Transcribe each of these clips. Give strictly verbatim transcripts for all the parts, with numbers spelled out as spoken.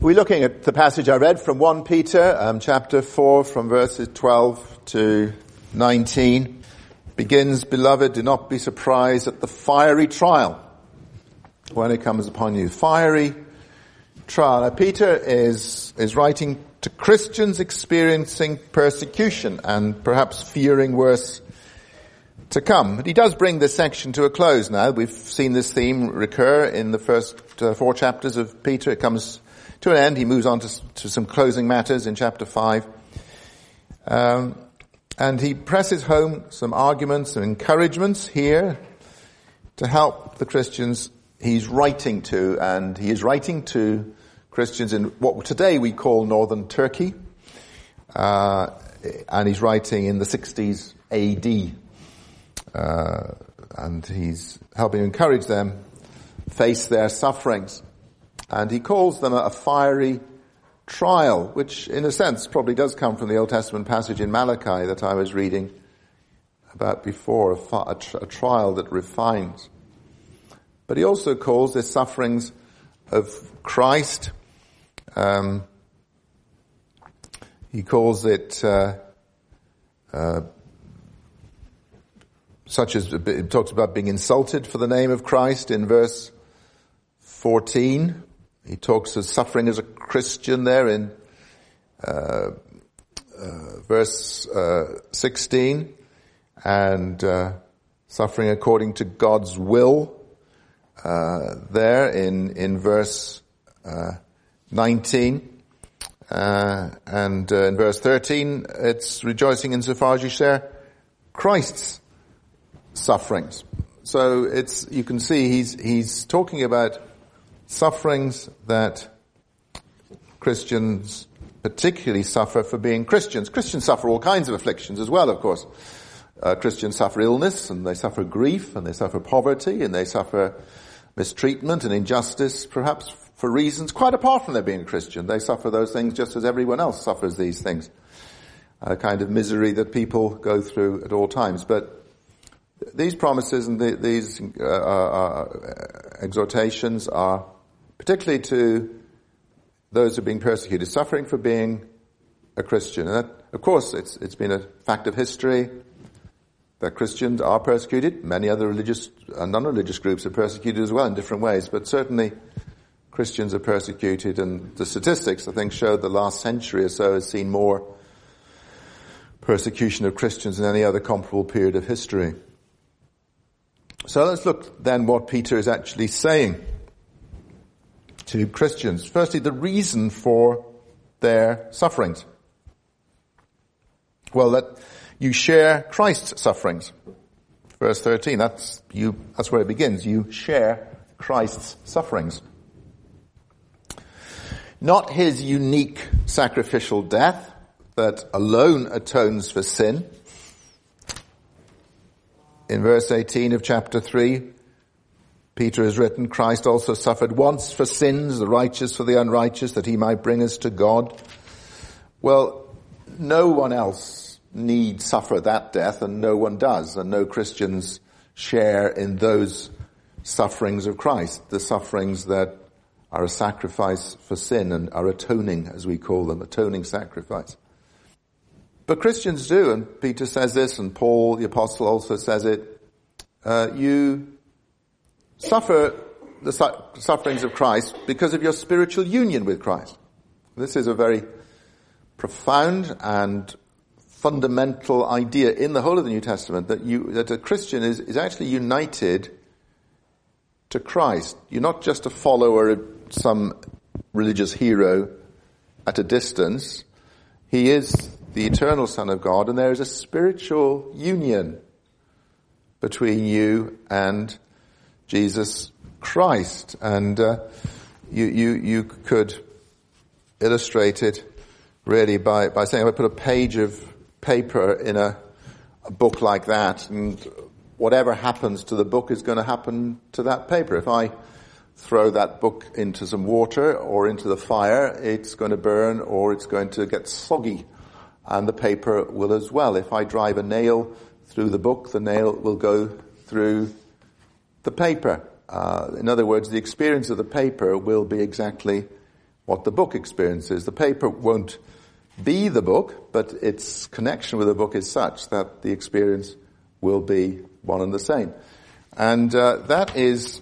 We're looking at the passage I read from First Peter, um, chapter four, from verses twelve to nineteen. Begins, "Beloved, do not be surprised at the fiery trial when it comes upon you." Fiery trial. Now, Peter is is writing to Christians experiencing persecution and perhaps fearing worse to come. But he does bring this section to a close now. We've seen this theme recur in the first uh, four chapters of Peter. It comes to an end. He moves on to, to some closing matters in chapter five. Um, and he presses home some arguments and encouragements here to help the Christians he's writing to. And he is writing to Christians in what today we call northern Turkey. Uh, and he's writing in the sixties A D. Uh, and he's helping encourage them face their sufferings. And he calls them a fiery trial, which in a sense probably does come from the Old Testament passage in Malachi that I was reading about before, a, fi- a, tr- a trial that refines. But he also calls the sufferings of Christ, um, he calls it, uh, uh, such as, it talks about being insulted for the name of Christ in verse fourteen. He talks of suffering as a Christian there in uh, uh, verse uh, sixteen, and uh, suffering according to God's will uh, there in in verse uh, nineteen, uh, and uh, in verse thirteen, it's rejoicing insofar as you share Christ's sufferings. So it's, you can see he's he's talking about sufferings that Christians particularly suffer for being Christians. Christians suffer all kinds of afflictions as well, of course. Uh, Christians suffer illness, and they suffer grief, and they suffer poverty, and they suffer mistreatment and injustice, perhaps for reasons quite apart from their being a Christian. They suffer those things just as everyone else suffers these things. A kind of misery that people go through at all times. But these promises and the, these uh, uh, exhortations are particularly to those who are being persecuted, suffering for being a Christian. And that, of course, it's it's been a fact of history that Christians are persecuted. Many other religious and non-religious groups are persecuted as well in different ways, but certainly Christians are persecuted, and the statistics, I think, show the last century or so has seen more persecution of Christians than any other comparable period of history. So let's look then what Peter is actually saying to Christians. Firstly, the reason for their sufferings. Well, that you share Christ's sufferings. Verse thirteen, that's you, that's where it begins. You share Christ's sufferings. Not his unique sacrificial death that alone atones for sin. In verse eighteen of chapter three, Peter has written, Christ also suffered once for sins, the righteous for the unrighteous, that he might bring us to God. Well, no one else need suffer that death, and no one does, and no Christians share in those sufferings of Christ, the sufferings that are a sacrifice for sin and are atoning, as we call them, atoning sacrifice. But Christians do, and Peter says this, and Paul, the apostle, also says it. Uh, you suffer the su- sufferings of Christ because of your spiritual union with Christ. This is a very profound and fundamental idea in the whole of the New Testament, that you that a Christian is, is actually united to Christ. You're not just a follower of some religious hero at a distance. He is the eternal Son of God, and there is a spiritual union between you and Jesus Christ. And uh, you, you you could illustrate it really by, by saying, if I put a page of paper in a, a book like that, and whatever happens to the book is going to happen to that paper. If I throw that book into some water or into the fire, it's going to burn or it's going to get soggy. And the paper will as well. If I drive a nail through the book, the nail will go through the paper. Uh, in other words, the experience of the paper will be exactly what the book experiences. The paper won't be the book, but its connection with the book is such that the experience will be one and the same. And uh, that is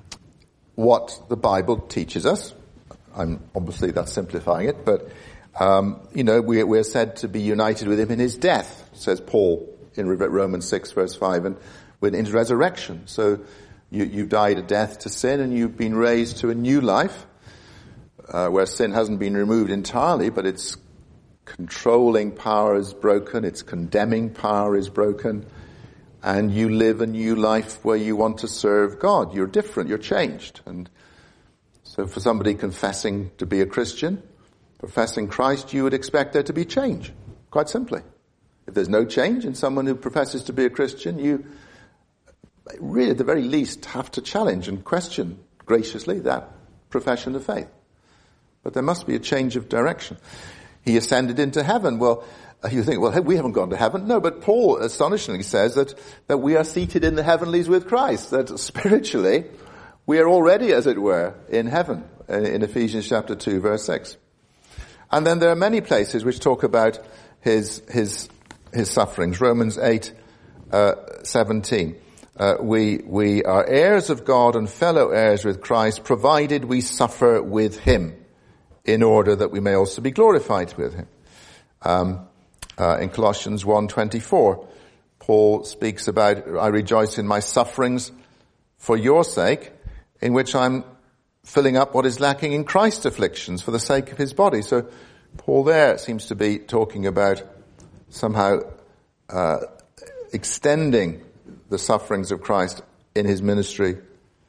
what the Bible teaches us. I'm obviously that's simplifying it, but um, you know we, we're said to be united with him in his death, says Paul in Romans six verse five, and in his resurrection. So you, you've died a death to sin, and you've been raised to a new life, uh, where sin hasn't been removed entirely, but its controlling power is broken, its condemning power is broken, and you live a new life where you want to serve God. You're different, you're changed. And so for somebody confessing to be a Christian, professing Christ, you would expect there to be change, quite simply. If there's no change in someone who professes to be a Christian, you really at the very least have to challenge and question graciously that profession of faith. But there must be a change of direction. He ascended into heaven. Well, you think, well, we haven't gone to heaven. No, but Paul astonishingly says that, that we are seated in the heavenlies with Christ, that spiritually we are already, as it were, in heaven, in Ephesians chapter two, verse six. And then there are many places which talk about his, his, his sufferings. Romans eight, uh, seventeen. Uh, we, we are heirs of God and fellow heirs with Christ, provided we suffer with him, in order that we may also be glorified with him. Um, uh, in Colossians one twenty-four, Paul speaks about, I rejoice in my sufferings for your sake, in which I'm filling up what is lacking in Christ's afflictions for the sake of his body. So Paul there seems to be talking about somehow uh, extending the sufferings of Christ in his ministry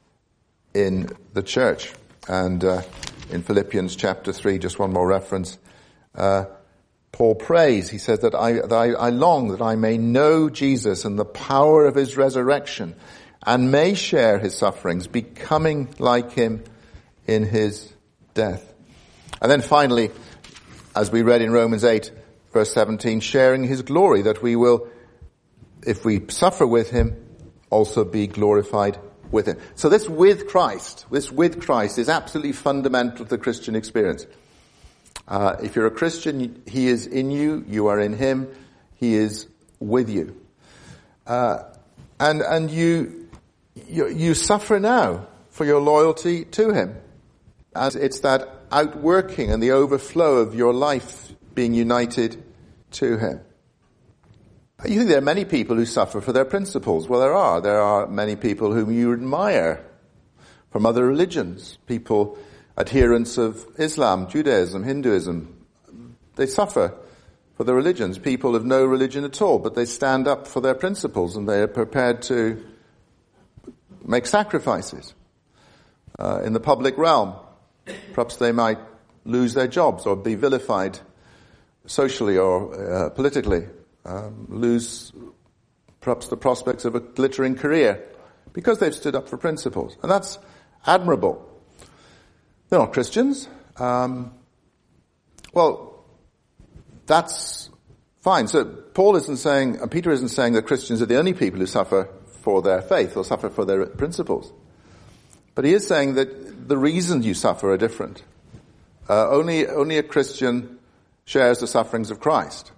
in the church. And uh, in Philippians chapter three, just one more reference, uh, Paul prays, he says that I, that I, I long that I may know Jesus and the power of his resurrection and may share his sufferings, becoming like him in his death. And then finally, as we read in Romans eight, verse seventeen, sharing his glory, that we will, if we suffer with him, also be glorified with him. So this with Christ, this with Christ is absolutely fundamental to the Christian experience. Uh, if you're a Christian, he is in you, you are in him, he is with you. Uh, and, and you, you, you suffer now for your loyalty to him. As it's that outworking and the overflow of your life being united to him. You think there are many people who suffer for their principles. Well, there are. There are many people whom you admire from other religions. People, adherents of Islam, Judaism, Hinduism. They suffer for their religions. People of no religion at all, but they stand up for their principles and they are prepared to make sacrifices uh, in the public realm. Perhaps they might lose their jobs or be vilified socially or uh, politically. Um, lose perhaps the prospects of a glittering career because they've stood up for principles. And that's admirable. They're not Christians. Um, well, that's fine. So Paul isn't saying, and Peter isn't saying that Christians are the only people who suffer for their faith or suffer for their principles. But he is saying that the reasons you suffer are different. Uh, only, only a Christian shares the sufferings of Christ.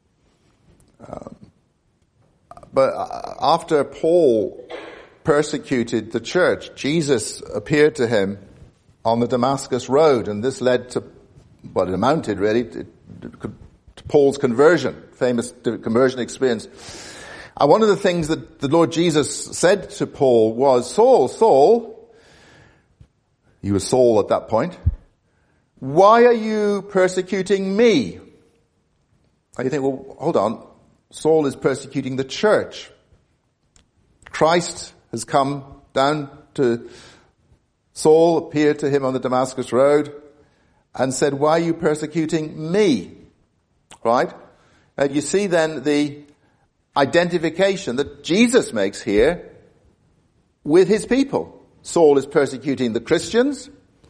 Um, but after Paul persecuted the church, Jesus appeared to him on the Damascus road, and this led to, well, it amounted really to, to Paul's conversion, famous conversion experience. And one of the things that the Lord Jesus said to Paul was, Saul, Saul, he was Saul at that point, why are you persecuting me? And you think, well, hold on. Saul is persecuting the church. Christ has come down to Saul, appeared to him on the Damascus road, and said, why are you persecuting me? Right? And you see then the identification that Jesus makes here with his people. Saul is persecuting the Christians.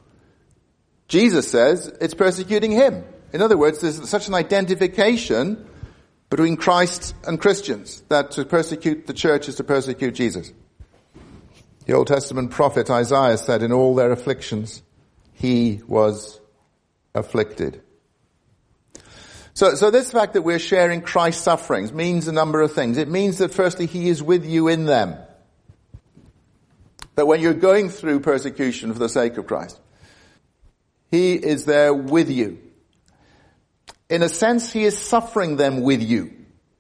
Jesus says it's persecuting him. In other words, there's such an identification between Christ and Christians, that to persecute the church is to persecute Jesus. The Old Testament prophet Isaiah said, in all their afflictions, he was afflicted. So, so this fact that we're sharing Christ's sufferings means a number of things. It means that firstly, he is with you in them. That when you're going through persecution for the sake of Christ, he is there with you. In a sense, he is suffering them with you.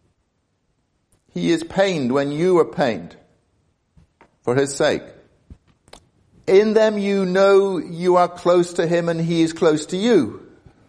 He is pained when you are pained for his sake. In them you know you are close to him and he is close to you.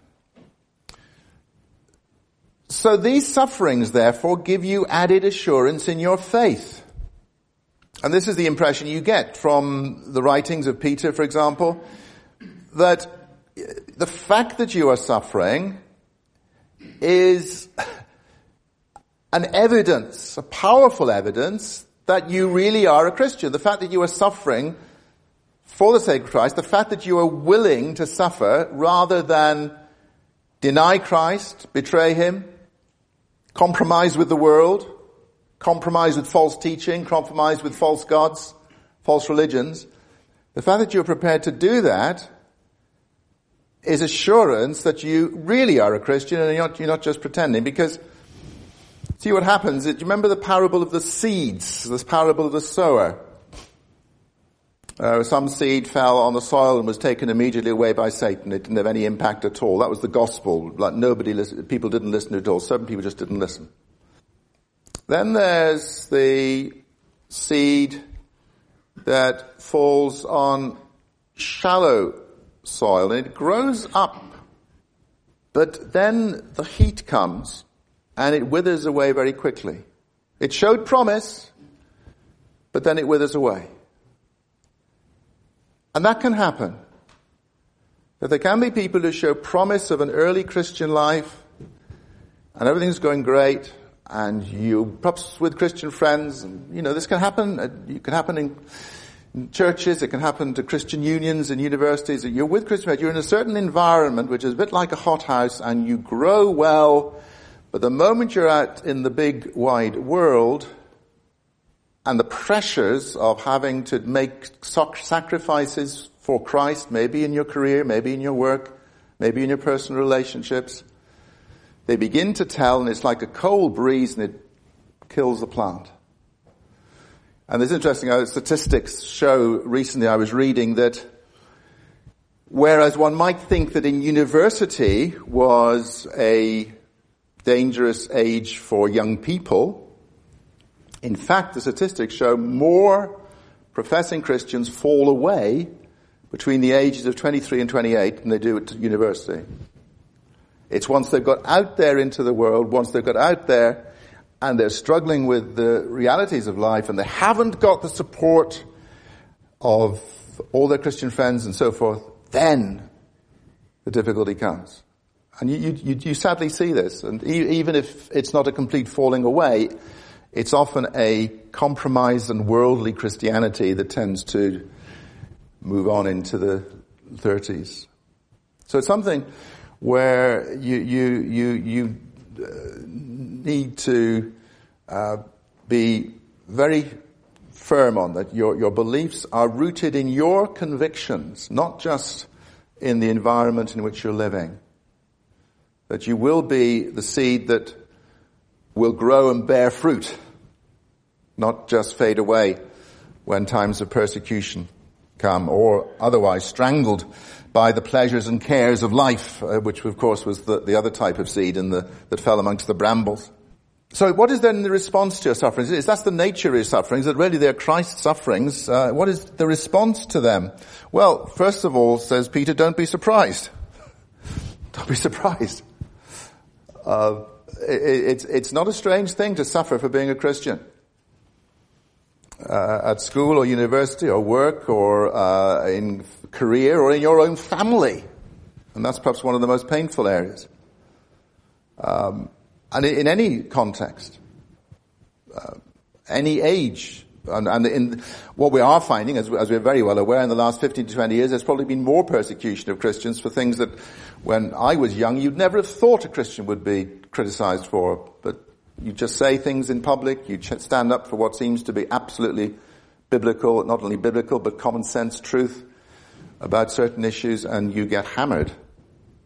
So these sufferings, therefore, give you added assurance in your faith. And this is the impression you get from the writings of Peter, for example, that the fact that you are suffering is an evidence, a powerful evidence, that you really are a Christian. The fact that you are suffering for the sake of Christ, the fact that you are willing to suffer rather than deny Christ, betray him, compromise with the world, compromise with false teaching, compromise with false gods, false religions. The fact that you're prepared to do that is assurance that you really are a Christian and you're not, you're not just pretending. Because see what happens. Do you remember the parable of the seeds, this parable of the sower? Uh, some seed fell on the soil and was taken immediately away by Satan. It didn't have any impact at all. That was the gospel. Like nobody listened, people didn't listen at all. Certain people just didn't listen. Then there's the seed that falls on shallow soil and it grows up. But then the heat comes and it withers away very quickly. It showed promise, but then it withers away. And that can happen. That there can be people who show promise of an early Christian life and everything's going great and you perhaps with Christian friends, and you know, this can happen. It can happen in, in churches, it can happen to Christian unions and universities. You're with Christian friends, you're in a certain environment which is a bit like a hothouse and you grow well, but the moment you're out in the big wide world, and the pressures of having to make sacrifices for Christ, maybe in your career, maybe in your work, maybe in your personal relationships, they begin to tell, and it's like a cold breeze and it kills the plant. And it's interesting, uh, statistics show, recently I was reading that whereas one might think that in university was a dangerous age for young people, in fact, the statistics show more professing Christians fall away between the ages of twenty-three and twenty-eight than they do at university. It's once they've got out there into the world, once they've got out there and they're struggling with the realities of life and they haven't got the support of all their Christian friends and so forth, then the difficulty comes. And you, you, you sadly see this. And even if it's not a complete falling away, it's often a compromised and worldly Christianity that tends to move on into the thirties. So it's something where you you you you uh, need to uh, be very firm on that. Your your beliefs are rooted in your convictions, not just in the environment in which you're living. That you will be the seed that will grow and bear fruit, not just fade away when times of persecution come, or otherwise strangled by the pleasures and cares of life, uh, which of course was the, the other type of seed in the, that fell amongst the brambles. So what is then the response to your sufferings? Is that's the nature of your sufferings, that really they're Christ's sufferings. Uh, what is the response to them? Well, first of all, says Peter, don't be surprised. Don't be surprised. Uh, it, it's, it's not a strange thing to suffer for being a Christian. Uh, at school or university or work or uh, in career or in your own family. And that's perhaps one of the most painful areas. Um, and in any context, uh, any age. And, and in what we are finding, as, as we're very well aware, in the last fifteen to twenty years, there's probably been more persecution of Christians for things that when I was young, you'd never have thought a Christian would be criticized for. But you just say things in public, you stand up for what seems to be absolutely biblical, not only biblical, but common sense truth about certain issues, and you get hammered.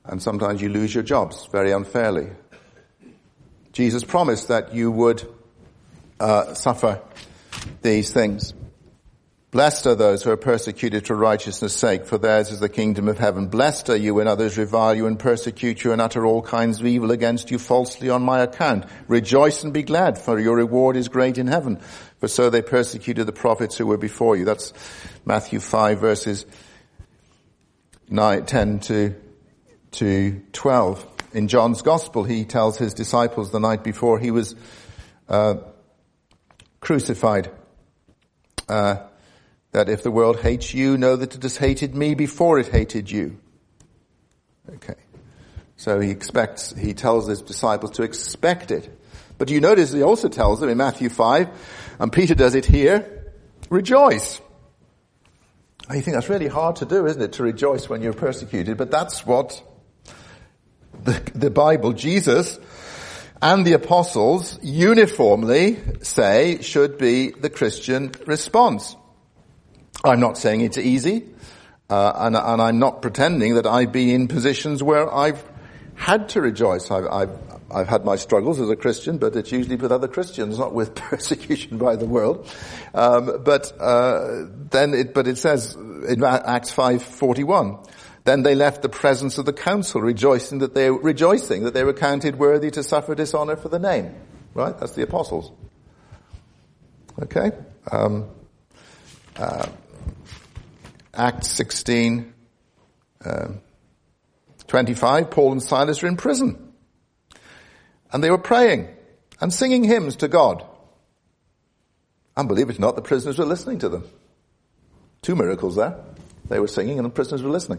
And sometimes you lose your jobs very unfairly. Jesus promised that you would uh, suffer these things. Blessed are those who are persecuted for righteousness' sake, for theirs is the kingdom of heaven. Blessed are you when others revile you and persecute you and utter all kinds of evil against you falsely on my account. Rejoice and be glad, for your reward is great in heaven. For so they persecuted the prophets who were before you. That's Matthew five verses nine, ten to, to twelve. In John's Gospel, he tells his disciples the night before he was uh, crucified, uh, that if the world hates you, know that it has hated me before it hated you. Okay. So he expects, he tells his disciples to expect it. But you notice he also tells them in Matthew five, and Peter does it here, rejoice. You think that's really hard to do, isn't it, to rejoice when you're persecuted? But that's what the, the Bible, Jesus, and the apostles uniformly say should be the Christian response. I'm not saying it's easy, uh, and, and I'm not pretending that I've been in positions where I've had to rejoice. I've, I've, I've had my struggles as a Christian, but it's usually with other Christians, not with persecution by the world. Um, but uh, then, it, but it says in Acts five forty-one, then they left the presence of the council, rejoicing that they rejoicing that they were counted worthy to suffer dishonor for the name. Right? That's the apostles. Okay. Um, uh, Acts sixteen, um, twenty-five, Paul and Silas are in prison. And they were praying and singing hymns to God. And believe it or not, the prisoners were listening to them. Two miracles there. They were singing and the prisoners were listening.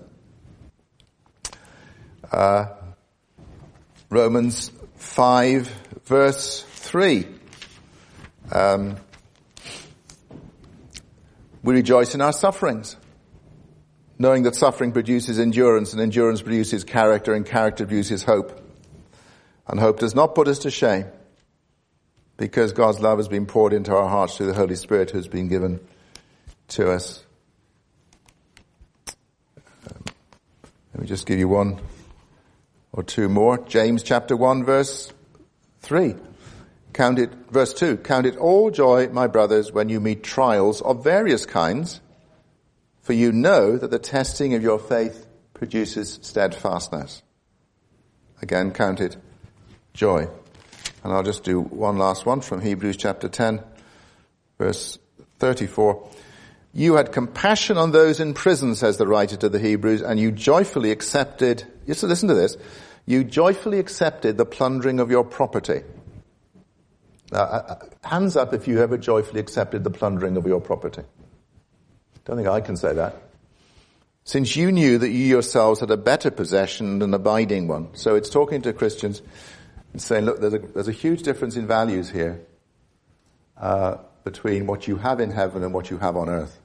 Uh, Romans five, verse three. Um, we rejoice in our sufferings, knowing that suffering produces endurance, and endurance produces character, and character produces hope. And hope does not put us to shame, because God's love has been poured into our hearts through the Holy Spirit who has been given to us. Um, let me just give you one or two more. James chapter one, verse three. Count it, verse two. Count it all joy, my brothers, when you meet trials of various kinds, for you know that the testing of your faith produces steadfastness. Again, count it joy. And I'll just do one last one from Hebrews chapter ten, verse thirty-four. You had compassion on those in prison, says the writer to the Hebrews, and you joyfully accepted, just listen to this, you joyfully accepted the plundering of your property. Now, uh, hands up if you ever joyfully accepted the plundering of your property. Don't think I can say that. Since you knew that you yourselves had a better possession and an abiding one. So it's talking to Christians and saying, look, there's a, there's a huge difference in values here uh, between what you have in heaven and what you have on earth.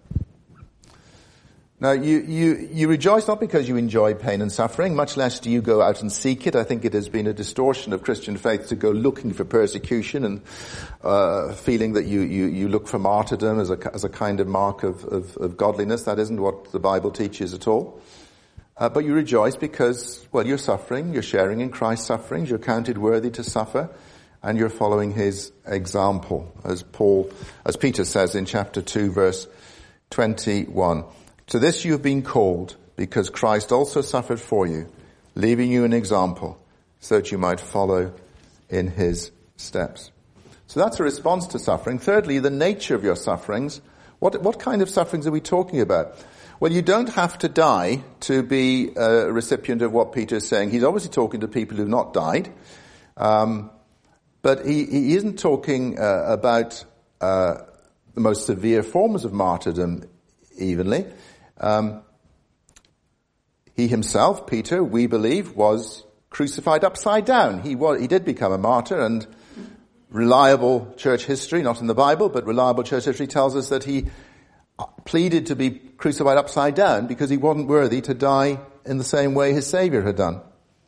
Now, you, you, you rejoice not because you enjoy pain and suffering, much less do you go out and seek it. I think it has been a distortion of Christian faith to go looking for persecution and uh, feeling that you, you, you look for martyrdom as a, as a kind of mark of, of, of godliness. That isn't what the Bible teaches at all. Uh, but you rejoice because, well, you're suffering, you're sharing in Christ's sufferings, you're counted worthy to suffer, and you're following his example, as Paul, as Peter says in chapter two, verse twenty-one. To this you have been called, because Christ also suffered for you, leaving you an example, so that you might follow in his steps. So that's a response to suffering. Thirdly, the nature of your sufferings. What, what kind of sufferings are we talking about? Well, you don't have to die to be a recipient of what Peter is saying. He's obviously talking to people who've not died. Um, but he, he isn't talking uh, about uh, the most severe forms of martyrdom evenly. Um, he himself, Peter, we believe, was crucified upside down. He was, he did become a martyr, and reliable church history, not in the Bible, but reliable church history tells us that he pleaded to be crucified upside down because he wasn't worthy to die in the same way his Savior had done.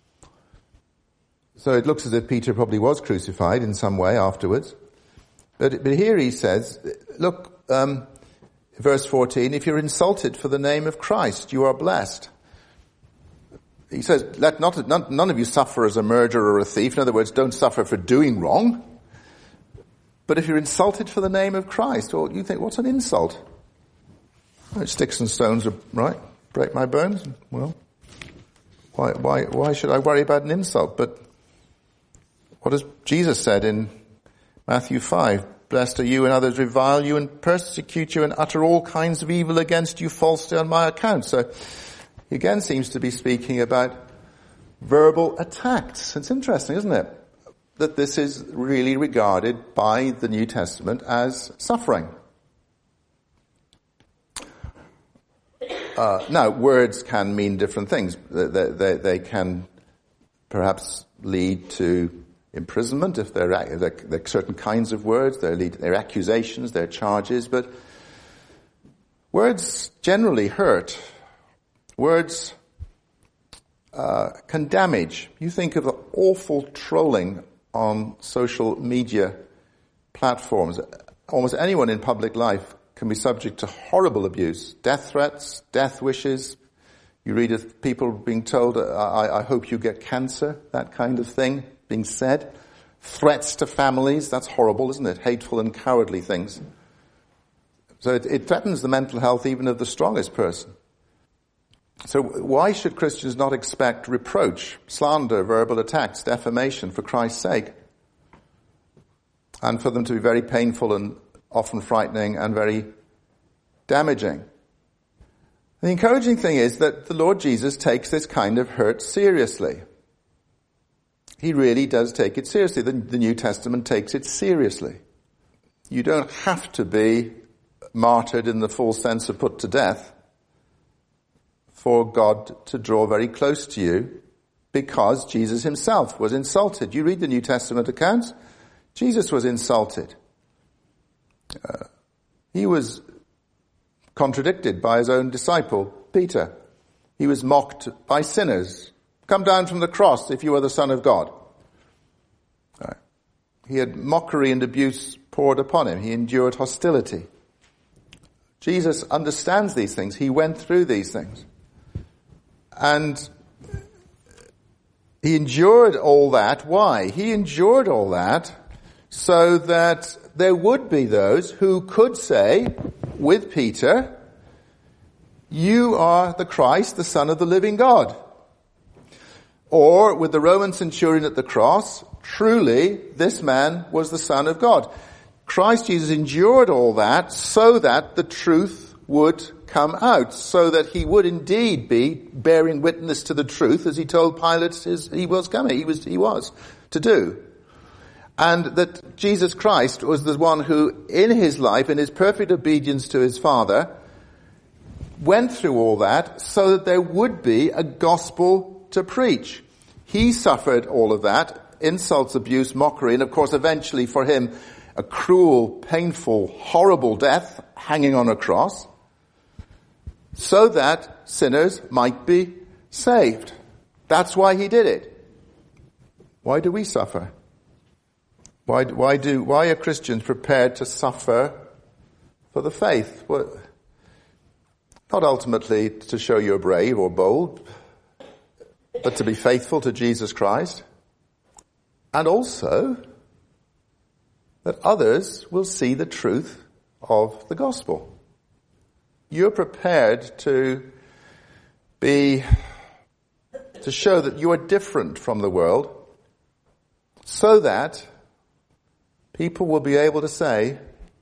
So it looks as if Peter probably was crucified in some way afterwards. But, but here he says, look, um, verse fourteen, if you're insulted for the name of Christ, you are blessed. he says, let not, none, none of you suffer as a murderer or a thief. In other words, don't suffer for doing wrong. But if you're insulted for the name of Christ, well, you think, what's an insult? Well, sticks and stones are, right, break my bones. Well, why, why, why should I worry about an insult? But what has Jesus said in Matthew five? Blessed are you and others revile you and persecute you and utter all kinds of evil against you falsely on my account. So he again seems to be speaking about verbal attacks. It's interesting, isn't it? That this is really regarded by the New Testament as suffering. Uh, now, words can mean different things. They, they, they can perhaps lead to imprisonment if they're, they're, they're certain kinds of words. They're, lead, they're accusations, they're charges. But words generally hurt. Words uh, can damage. You think of the awful trolling on social media platforms. Almost anyone in public life can be subject to horrible abuse, death threats, death wishes. You read of people being told, I, I hope you get cancer, that kind of thing being said. Threats to families, that's horrible, isn't it? Hateful and cowardly things. So it, it threatens the mental health even of the strongest person. So why should Christians not expect reproach, slander, verbal attacks, defamation for Christ's sake? And for them to be very painful and often frightening and very damaging. The encouraging thing is that the Lord Jesus takes this kind of hurt seriously. He really does take it seriously. The, the New Testament takes it seriously. You don't have to be martyred in the full sense of put to death for God to draw very close to you, because Jesus himself was insulted. You read the New Testament accounts, Jesus was insulted. Uh, he was contradicted by his own disciple, Peter. He was mocked by sinners. Come down from the cross if you are the Son of God. Right. He had mockery and abuse poured upon him. He endured hostility. Jesus understands these things. He went through these things. And he endured all that. Why? He endured all that so that there would be those who could say with Peter, you are the Christ, the Son of the living God. Or with the Roman centurion at the cross, truly this man was the Son of God. Christ Jesus endured all that so that the truth would come out, so that he would indeed be bearing witness to the truth, as he told Pilate his, he was coming, he was, he was to do. And that Jesus Christ was the one who, in his life, in his perfect obedience to his Father, went through all that so that there would be a gospel to preach. He suffered all of that, insults, abuse, mockery, and of course eventually for him a cruel, painful, horrible death hanging on a cross, so that sinners might be saved. That's why he did it. Why do we suffer? Why, why do, why are Christians prepared to suffer for the faith? Well, not ultimately to show you're brave or bold, but to be faithful to Jesus Christ. And also that others will see the truth of the gospel. You're prepared to be, to show that you are different from the world, so that people will be able to say,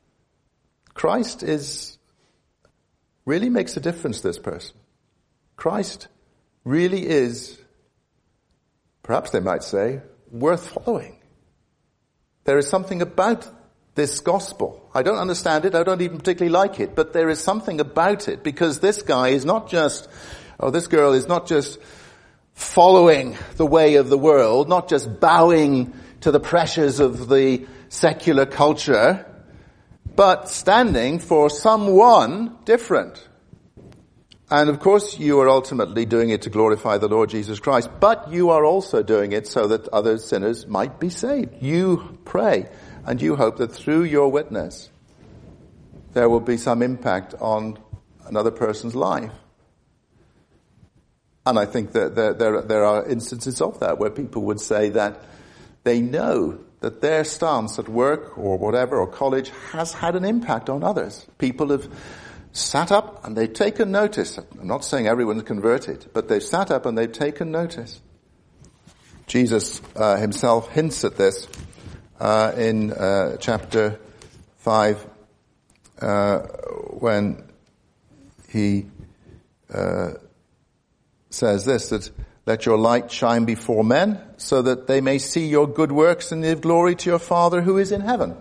Christ is, really makes a difference to this person. Christ really is, perhaps they might say, worth following. There is something about this gospel. I don't understand it. I don't even particularly like it. But there is something about it, because this guy is not just, or this girl is not just following the way of the world, not just bowing to the pressures of the secular culture, but standing for someone different. And of course you are ultimately doing it to glorify the Lord Jesus Christ, but you are also doing it so that other sinners might be saved. You pray and you hope that through your witness there will be some impact on another person's life. And I think that there, there, there are instances of that where people would say that they know that their stance at work or whatever, or college, has had an impact on others. People have sat up and they've taken notice. I'm not saying everyone's converted, but they've sat up and they've taken notice. Jesus uh, himself hints at this uh, in uh, chapter five uh, when he uh, says this, that let your light shine before men so that they may see your good works and give glory to your Father who is in heaven.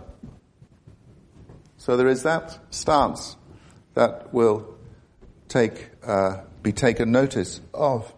So there is that stance that will take uh, be taken notice of.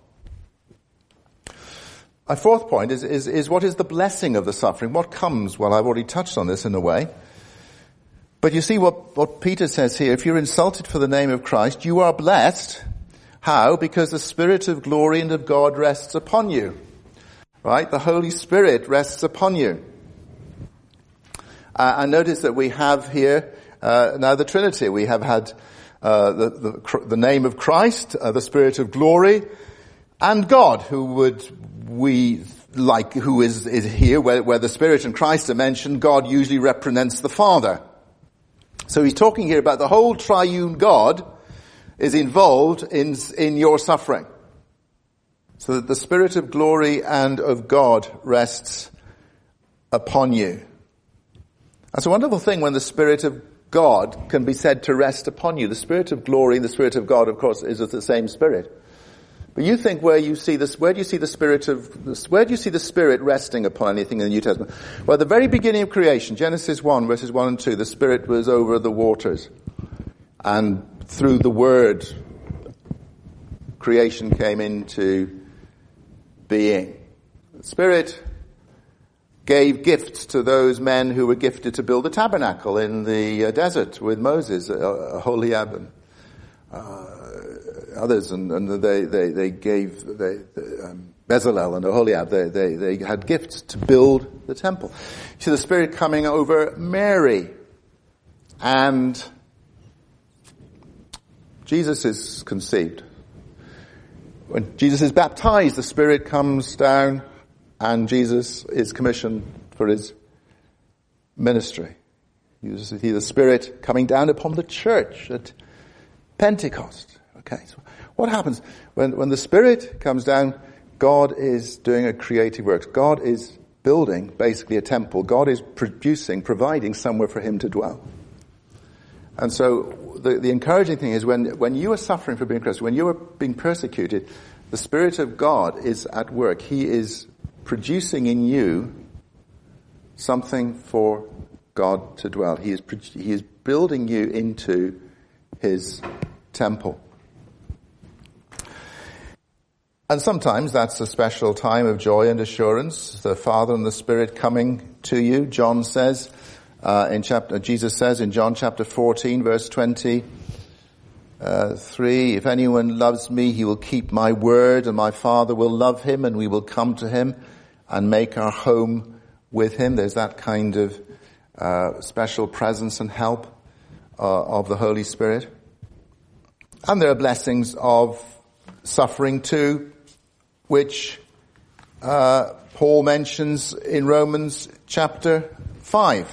My fourth point is, is, is what is the blessing of the suffering? What comes? Well, I've already touched on this in a way. But you see what, what Peter says here, if you're insulted for the name of Christ, you are blessed. How? Because the Spirit of glory and of God rests upon you. Right? The Holy Spirit rests upon you. Uh, and notice that we have here uh, now the Trinity. We have had uh, the, the, the name of Christ, uh, the Spirit of glory, and God, who would we like, who is, is here, where, where the Spirit and Christ are mentioned. God usually represents the Father. So he's talking here about the whole triune God is involved in, in your suffering. So that the Spirit of glory and of God rests upon you. That's a wonderful thing when the Spirit of God can be said to rest upon you. The Spirit of glory and the Spirit of God, of course, is of the same Spirit. But you think where you see this, where do you see the Spirit of, where do you see the Spirit resting upon anything in the New Testament? Well, at the very beginning of creation, Genesis one, verses one and two, the Spirit was over the waters. And through the Word, creation came into being. The Spirit gave gifts to those men who were gifted to build a tabernacle in the uh, desert with Moses, uh, Aholiab and uh, others, and, and they, they, they gave, they, they, um, Bezalel and Aholiab, they, they, they had gifts to build the temple. You see the Spirit coming over Mary, and Jesus is conceived. When Jesus is baptized, the Spirit comes down, and Jesus is commissioned for his ministry. You see the Spirit coming down upon the church at Pentecost. Okay, so what happens when, when the Spirit comes down? God is doing a creative work. God is building basically a temple. God is producing, providing somewhere for him to dwell. And so the, the encouraging thing is when, when you are suffering for being Christian, when you are being persecuted, the Spirit of God is at work. He is producing in you something for God to dwell. He is, he is building you into his temple. And sometimes that's a special time of joy and assurance, the Father and the Spirit coming to you. John says, uh, in chapter, Jesus says in John chapter fourteen, verse twenty-three, if anyone loves me, he will keep my word, and my Father will love him, and we will come to him and make our home with him. There's that kind of uh, special presence and help uh, of the Holy Spirit. And there are blessings of suffering too, which uh, Paul mentions in Romans chapter five.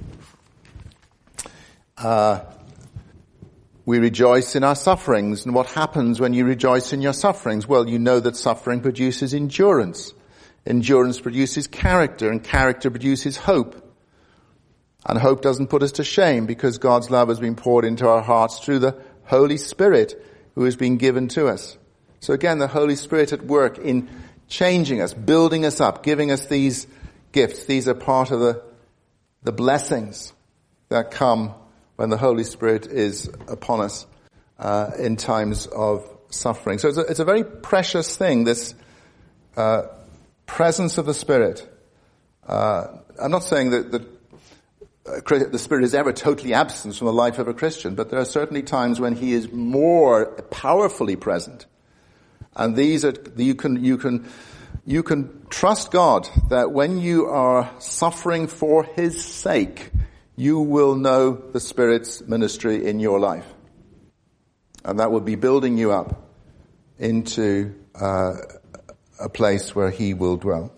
Uh, we rejoice in our sufferings. And what happens when you rejoice in your sufferings? Well, you know that suffering produces endurance. Endurance produces character, and character produces hope. And hope doesn't put us to shame, because God's love has been poured into our hearts through the Holy Spirit who has been given to us. So again, the Holy Spirit at work in changing us, building us up, giving us these gifts. These are part of the, the blessings that come when the Holy Spirit is upon us uh, in times of suffering. So it's a, it's a very precious thing, this uh, presence of the Spirit. Uh, I'm not saying that, that uh, the Spirit is ever totally absent from the life of a Christian, but there are certainly times when he is more powerfully present. And these are, you can, you can, you can trust God that when you are suffering for his sake, you will know the Spirit's ministry in your life. And that will be building you up into uh, a place where he will dwell.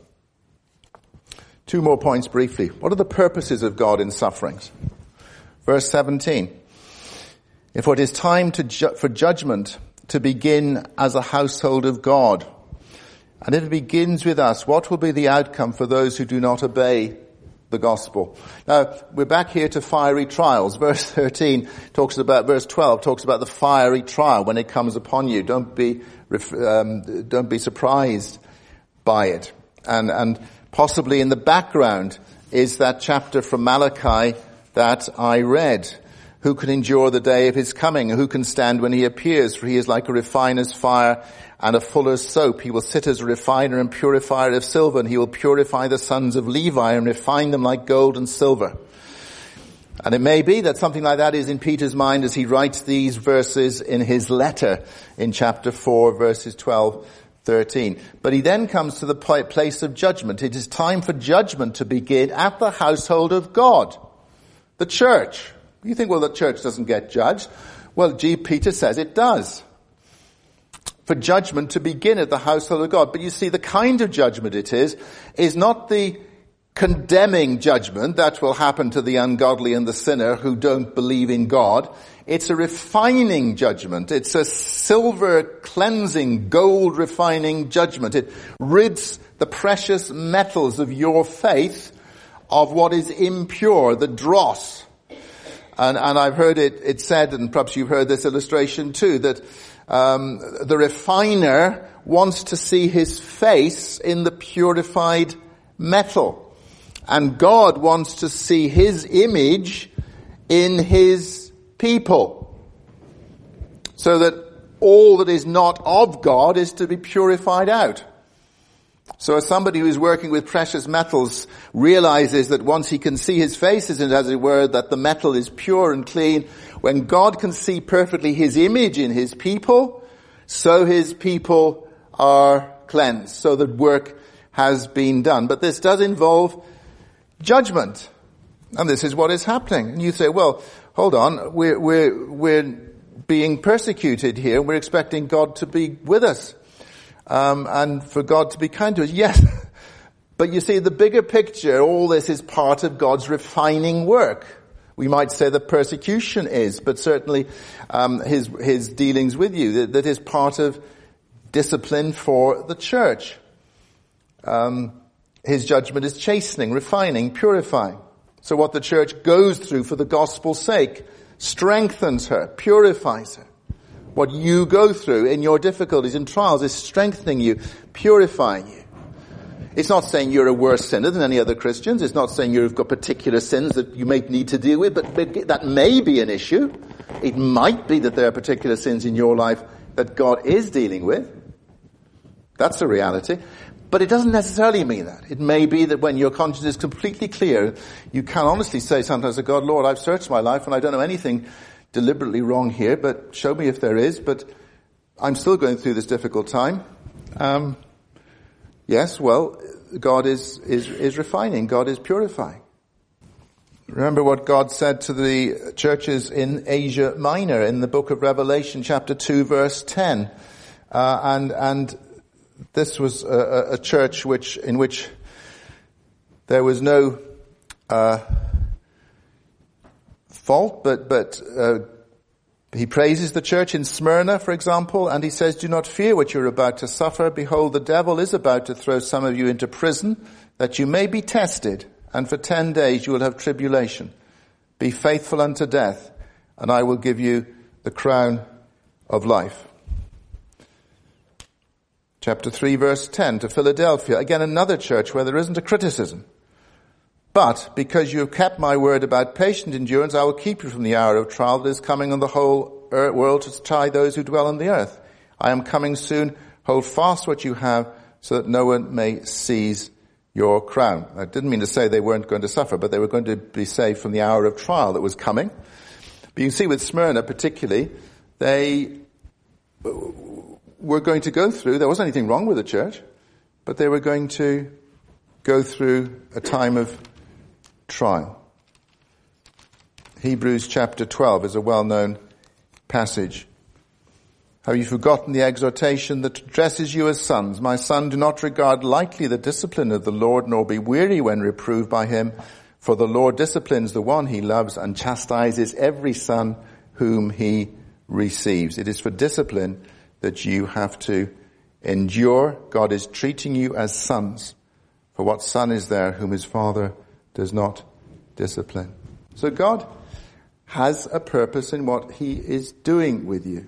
Two more points briefly. What are the purposes of God in sufferings? Verse seventeen. If it is time to ju- for judgment to begin as a household of God, and if it begins with us, what will be the outcome for those who do not obey the gospel? Now, we're back here to fiery trials. Verse thirteen talks about, verse twelve talks about the fiery trial when it comes upon you. Don't be, um, don't be surprised by it. And, and possibly in the background is that chapter from Malachi that I read. Who can endure the day of his coming? Who can stand when he appears? For he is like a refiner's fire and a fuller's soap. He will sit as a refiner and purifier of silver, and he will purify the sons of Levi and refine them like gold and silver. And it may be that something like that is in Peter's mind as he writes these verses in his letter in chapter four, verses twelve, thirteen. But he then comes to the place of judgment. It is time for judgment to begin at the household of God, the church. You think, well, the church doesn't get judged. Well, G. Peter says it does. For judgment to begin at the household of God. But you see, the kind of judgment it is, is not the condemning judgment that will happen to the ungodly and the sinner who don't believe in God. It's a refining judgment. It's a silver cleansing, gold refining judgment. It rids the precious metals of your faith of what is impure, the dross. And, and I've heard it, it said, and perhaps you've heard this illustration too, that um, the refiner wants to see his face in the purified metal. And God wants to see his image in his people. So that all that is not of God is to be purified out. So as somebody who is working with precious metals realizes that once he can see his face, as it were, that the metal is pure and clean, when God can see perfectly his image in his people, so his people are cleansed. So that work has been done. But this does involve judgment. And this is what is happening. And you say, well, hold on, we're, we're, we're being persecuted here. We're expecting God to be with us. Um, and for God to be kind to us. Yes. But you see, the bigger picture, all this is part of God's refining work. We might say that persecution is, but certainly um, his his dealings with you, that, that is part of discipline for the church. Um, his judgment is chastening, refining, purifying. So what the church goes through for the gospel's sake strengthens her, purifies her. What you go through in your difficulties and trials is strengthening you, purifying you. It's not saying you're a worse sinner than any other Christians. It's not saying you've got particular sins that you may need to deal with, but that may be an issue. It might be that there are particular sins in your life that God is dealing with. That's a reality. But it doesn't necessarily mean that. It may be that when your conscience is completely clear, you can honestly say sometimes to God, Lord, I've searched my life and I don't know anything deliberately wrong here, but show me if there is, but I'm still going through this difficult time. Um, yes, well, God is, is, is refining. God is purifying. Remember what God said to the churches in Asia Minor in the book of Revelation, chapter two, verse ten. Uh, and, and this was a, a church which, in which there was no, uh, fault, but, but, uh, he praises the church in Smyrna, for example, and he says, do not fear what you're about to suffer. Behold, the devil is about to throw some of you into prison, that you may be tested, and for ten days you will have tribulation. Be faithful unto death, and I will give you the crown of life. Chapter three, verse ten, to Philadelphia. Again, another church where there isn't a criticism. But because you have kept my word about patient endurance, I will keep you from the hour of trial that is coming on the whole world to try those who dwell on the earth. I am coming soon. Hold fast what you have, so that no one may seize your crown. I didn't mean to say they weren't going to suffer, but they were going to be saved from the hour of trial that was coming. But you see with Smyrna particularly, they were going to go through, there wasn't anything wrong with the church, but they were going to go through a time of trial. Hebrews chapter twelve is a well-known passage. Have you forgotten the exhortation that addresses you as sons? My son, do not regard lightly the discipline of the Lord, nor be weary when reproved by him. For the Lord disciplines the one he loves and chastises every son whom he receives. It is for discipline that you have to endure. God is treating you as sons. For what son is there whom his father does not discipline? So God has a purpose in what he is doing with you.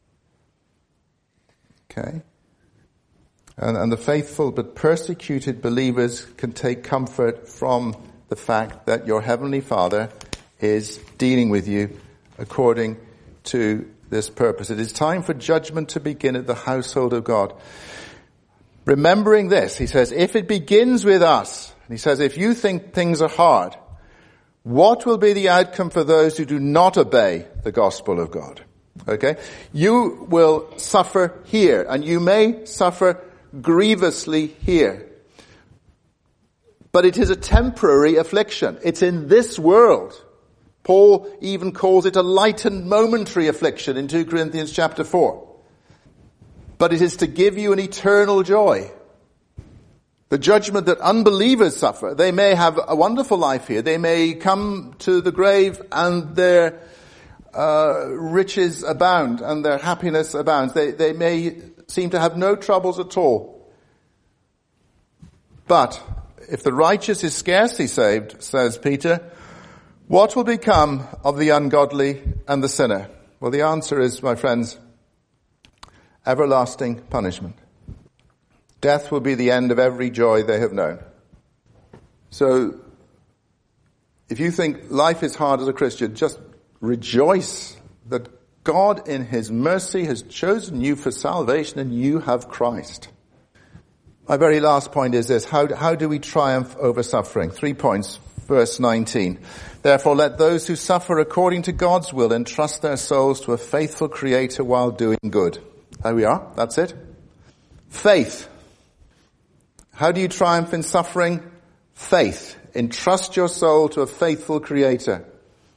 Okay? And, and the faithful but persecuted believers can take comfort from the fact that your heavenly Father is dealing with you according to this purpose. It is time for judgment to begin at the household of God. Remembering this, he says, if it begins with us, and he says, if you think things are hard, what will be the outcome for those who do not obey the gospel of God? Okay? You will suffer here, and you may suffer grievously here. But it is a temporary affliction. It's in this world. Paul even calls it a light and momentary affliction in two Corinthians chapter four. But it is to give you an eternal joy. The judgment that unbelievers suffer, they may have a wonderful life here. They may come to the grave and their uh, riches abound and their happiness abounds. They, they may seem to have no troubles at all. But if the righteous is scarcely saved, says Peter, what will become of the ungodly and the sinner? Well, the answer is, my friends, everlasting punishment. Death will be the end of every joy they have known. So, if you think life is hard as a Christian, just rejoice that God in his mercy has chosen you for salvation and you have Christ. My very last point is this. How, how do we triumph over suffering? Three points. Verse nineteen. Therefore let those who suffer according to God's will entrust their souls to a faithful Creator while doing good. There we are. That's it. Faith. How do you triumph in suffering? Faith. Entrust your soul to a faithful Creator.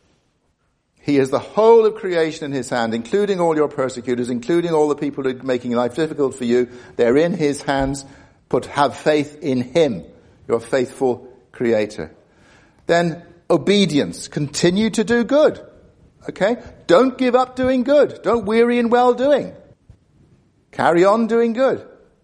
He has the whole of creation in his hand, including all your persecutors, including all the people who are making life difficult for you. They're in his hands. But have faith in him, your faithful Creator. Then obedience. Continue to do good. Okay? Don't give up doing good. Don't weary in well-doing. Carry on doing good.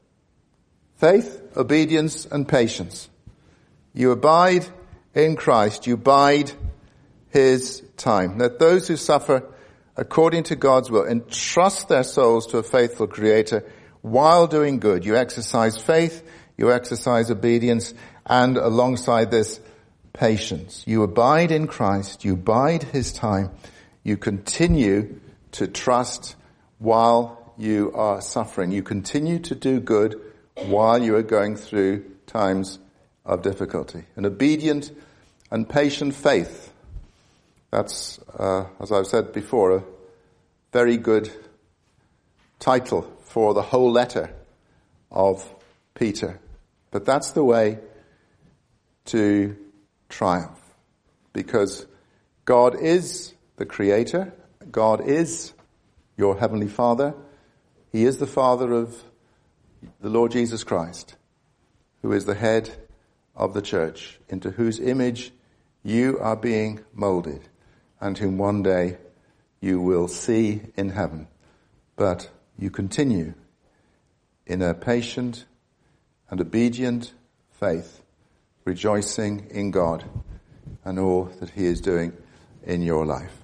Faith, obedience, and patience. You abide in Christ. You bide his time. Let those who suffer according to God's will entrust their souls to a faithful Creator while doing good. You exercise faith, you exercise obedience, and alongside this, patience. You abide in Christ, you bide his time, you continue to trust while you are suffering. You continue to do good while you are going through times of difficulty. An obedient and patient faith. That's, uh, as I've said before, a very good title for the whole letter of Peter. But that's the way to triumph. Because God is the Creator. God is your Heavenly Father. He is the Father of the Lord Jesus Christ, who is the head of the church, into whose image you are being molded, and whom one day you will see in heaven. But you continue in a patient and obedient faith, rejoicing in God and all that he is doing in your life.